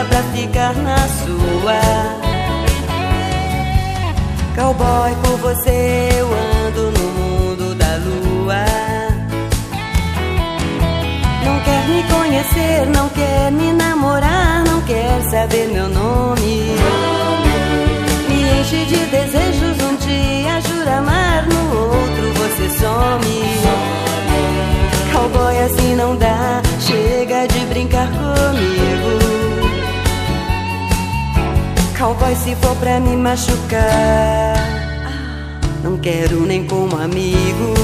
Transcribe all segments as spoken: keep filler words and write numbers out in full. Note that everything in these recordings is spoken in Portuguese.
louca pra ficar na sua. Cowboy, por você eu ando no mundo da lua. Não quer me conhecer, não quer me namorar, não quer saber meu nome. Me enche de desejos, um dia jura amar, no outro você some. Cowboy, assim não dá, chega de brincar comigo. Cowboy, se for pra me machucar, não quero nem como amigo.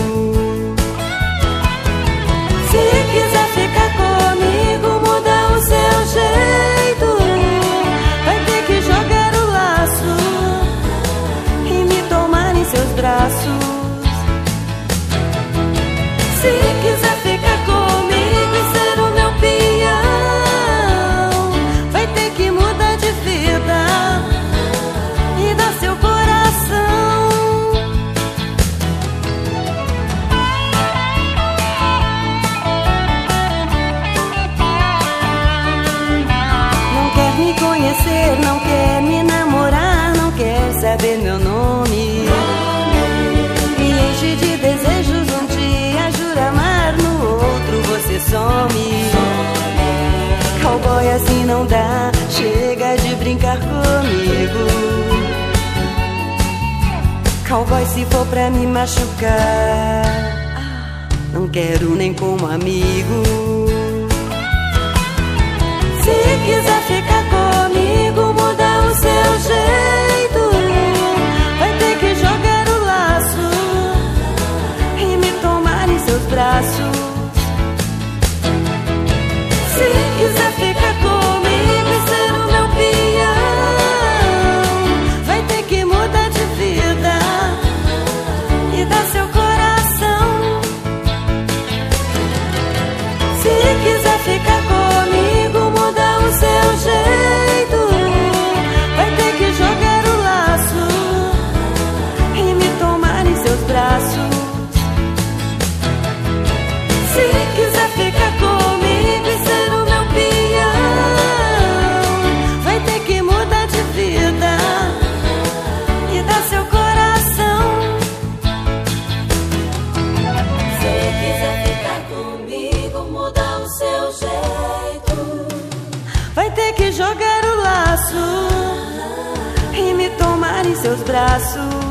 Se quiser ficar comigo, muda o seu jeito. Vai ter que jogar o laço e me tomar em seus braços. Se quiser ficar comigo e ser o meu peão, vai ter que mudar de vida e dar seu coração. Não quer me conhecer, não quer me namorar, não quer saber meu nome. Me enche de desejos, um dia jura amar, no outro você some. Cowboy, assim não dá, chega de brincar comigo. Cowboy, se for pra me machucar, não quero nem como amigo. Se quiser ficar comigo, muda o seu jeito. Vai ter que jogar o laço e me tomar em seus braços. Se quiser ficar comigo e ser o meu peão, vai ter que mudar de vida e dar seu coração. Se quiser ficar comigo, muda o seu jeito. Vai ter que jogar o laço e me tomar em seus braços. Se quiser ficar comigo e ser o meu peão, vai ter que mudar de vida e dar seu coração. Se quiser ficar comigo, muda o seu jeito. Vai ter que jogar o laço e me tomar em seus braços.